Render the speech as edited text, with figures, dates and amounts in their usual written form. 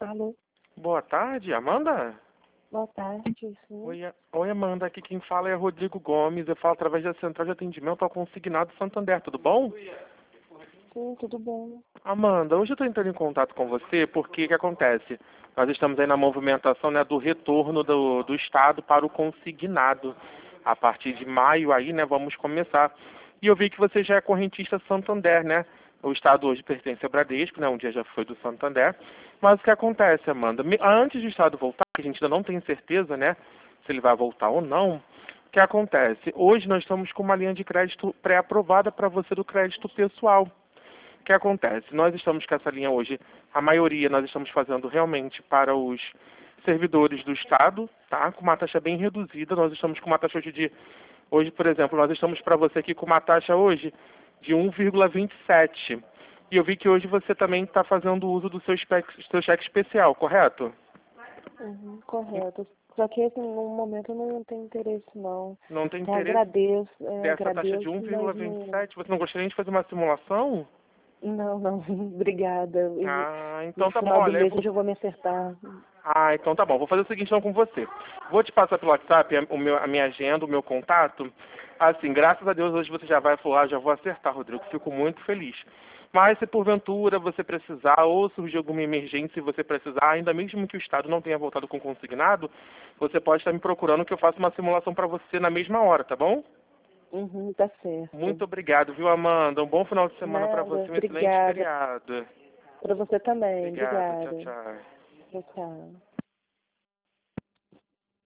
Alô, Boa tarde, Amanda? boa tarde, sim. Oi, Amanda. Aqui quem fala é Rodrigo Gomes. Eu falo através da Central de Atendimento ao Consignado Santander. Tudo bom? Sim, tudo bom. Amanda, hoje eu estou entrando em contato com você porque o que acontece? Nós estamos aí na movimentação, né, do retorno do Estado para o consignado. A partir de maio aí, né, vamos começar. E eu vi que você já é correntista Santander, né? O Estado hoje pertence ao Bradesco, né? Um dia já foi do Santander. Mas o que acontece, Amanda? Antes do Estado voltar, que a gente ainda não tem certeza, né? Se ele vai voltar ou não. O que acontece? Hoje nós estamos com uma linha de crédito pré-aprovada para você do crédito pessoal. O que acontece? Nós estamos com essa linha hoje, a maioria nós estamos fazendo realmente para os servidores do Estado, tá? Com uma taxa bem reduzida. Nós estamos com uma taxa hoje, por exemplo, nós estamos para você aqui com uma taxa hoje de 1,27. E eu vi que hoje você também está fazendo uso do seu cheque especial, correto? Correto. Só que esse, no momento eu não tenho interesse, não. Não tem Eu interesse dessa taxa de agradeço, mas não... 1,27? Você não gostaria de fazer uma simulação? Não, obrigada. Ah, No então tá bom. final do Olha, mês eu já vou me acertar. Ah, então tá bom. Vou fazer o seguinte então com você. Vou te passar pelo WhatsApp a minha agenda, o meu contato. Assim, graças a Deus hoje você já vai falar, já vou acertar, Rodrigo. Fico muito feliz. Mas se porventura você precisar ou surgir alguma emergência e você precisar, ainda mesmo que o Estado não tenha voltado com consignado, você pode estar me procurando que eu faça uma simulação para você na mesma hora, tá bom? Tá certo. Muito obrigado, viu, Amanda? Um bom final de semana para Nada, você, um excelente obrigada. feriado. Para você também, Obrigado, tchau, obrigada. tchau. Tchau, tchau.